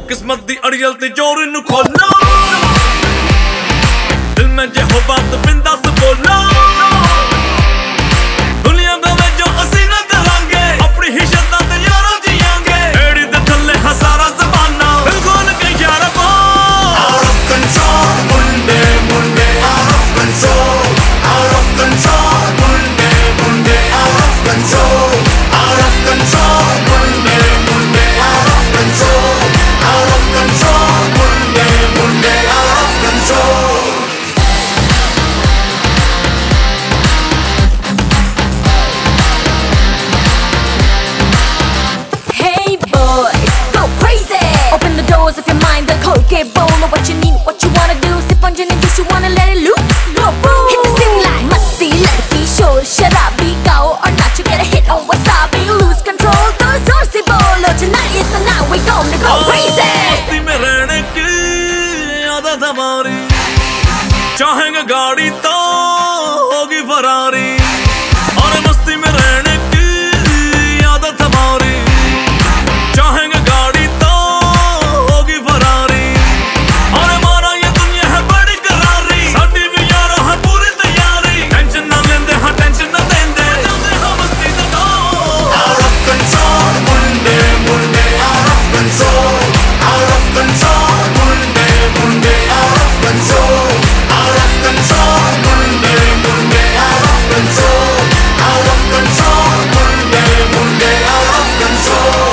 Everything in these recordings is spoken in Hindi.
किस्मत दी अड़ियल ते जोर नू खोलो, दिल में जे हो बात बिंदास बोलो। दुनिया दा वे जो असी ना करांगे, अपनी ही शर्तां ते यारां जियांगे। एड़ी दे थल्ले हजारां ज़बानां, दिल खोल के यारा को। Out of control, Munde Munde out of control, out of control, Munde Munde out of control, out of control, Munde Munde out of control, out of control, Munde Munde out of control. Hey boys, go crazy. Open the doors of your mind, then cold get bold. Know what you need, what you wanna do. Sip on gin and juice, you wanna let it loose. Go boom. Hit the city like musty, ladki, shor, sharabi, gao or not, you get a hit on wasabi. Lose control, तो जोर से बोलो. Tonight is the night we gonna go crazy. मस्ती में रहने की आदत हमारी, चाहेंगे गाड़ी तो होगी फरारी। और मस्ती में रहने की आदत हमारी, चाहेंगे गाड़ी तो होगी फरारी। और हमारा ये दुनिया है बड़ी करारी, साडी भी यार है पूरी तैयारी। टेंशन ना लेंदे, हाँ टेंशन ना देंदे, जाते हम मस्ती दा दो। Out of control, Munde Munde out of control, out of control, Munde Munde out of control, out of control, Munde Munde out of control, out of control, Munde Munde out of control.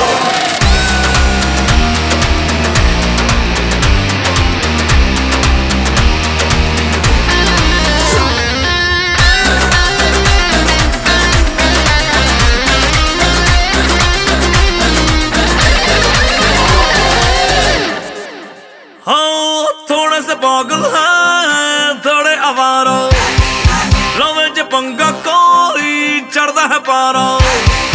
हाँ थोड़े से पागल हैं, थोड़े आवारा, लवे च पंगा कोई चढ़दा है पारा।